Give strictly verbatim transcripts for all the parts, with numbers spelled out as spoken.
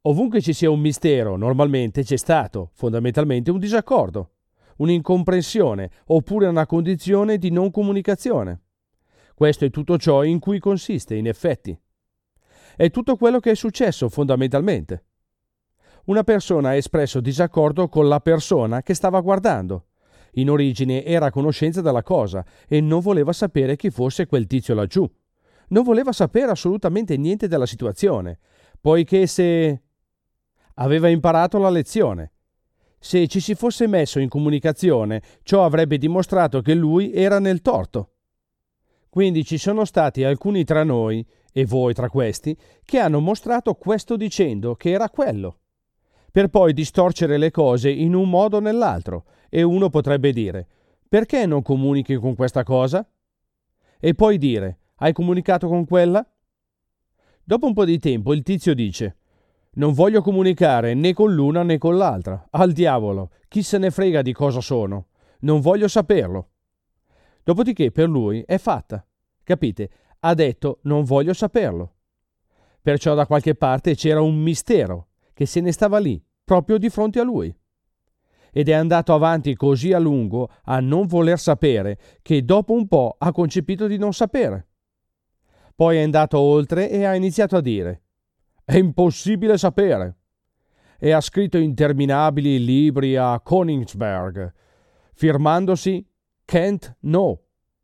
Ovunque ci sia un mistero, normalmente c'è stato, fondamentalmente, un disaccordo, un'incomprensione oppure una condizione di non comunicazione. Questo è tutto ciò in cui consiste, in effetti. È tutto quello che è successo, fondamentalmente. Una persona ha espresso disaccordo con la persona che stava guardando. In origine era a conoscenza della cosa e non voleva sapere chi fosse quel tizio laggiù. Non voleva sapere assolutamente niente della situazione, poiché se aveva imparato la lezione. Se ci si fosse messo in comunicazione, ciò avrebbe dimostrato che lui era nel torto. Quindi ci sono stati alcuni tra noi, e voi tra questi, che hanno mostrato questo dicendo che era quello, per poi distorcere le cose in un modo o nell'altro, e uno potrebbe dire: perché non comunichi con questa cosa? E poi dire: hai comunicato con quella? Dopo un po' di tempo il tizio dice: non voglio comunicare né con l'una né con l'altra. Al diavolo, chi se ne frega di cosa sono? Non voglio saperlo. Dopodiché per lui è fatta. Capite? Ha detto non voglio saperlo. Perciò da qualche parte c'era un mistero che se ne stava lì, proprio di fronte a lui. Ed è andato avanti così a lungo a non voler sapere che dopo un po' ha concepito di non sapere. Poi è andato oltre e ha iniziato a dire: è impossibile sapere. E ha scritto interminabili libri a Königsberg, firmandosi Can't Know.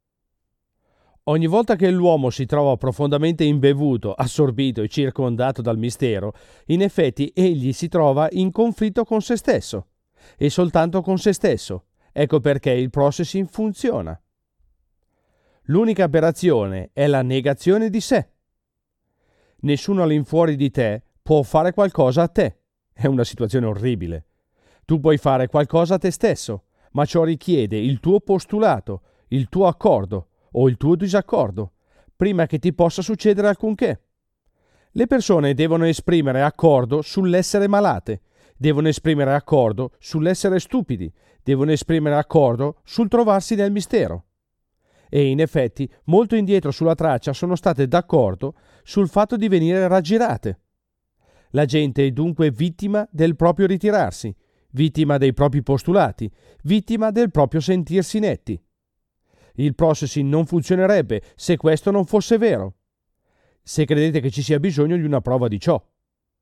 Ogni volta che l'uomo si trova profondamente imbevuto, assorbito e circondato dal mistero, in effetti egli si trova in conflitto con se stesso, e soltanto con se stesso. Ecco perché il processing funziona. L'unica aberrazione è la negazione di sé. Nessuno all'infuori di te può fare qualcosa a te. È una situazione orribile. Tu puoi fare qualcosa a te stesso, ma ciò richiede il tuo postulato, il tuo accordo o il tuo disaccordo, prima che ti possa succedere alcunché. Le persone devono esprimere accordo sull'essere malate, devono esprimere accordo sull'essere stupidi, devono esprimere accordo sul trovarsi nel mistero. E in effetti molto indietro sulla traccia sono state d'accordo sul fatto di venire raggirate. La gente è dunque vittima del proprio ritirarsi, vittima dei propri postulati, vittima del proprio sentirsi netti. Il processing non funzionerebbe se questo non fosse vero. Se credete che ci sia bisogno di una prova di ciò.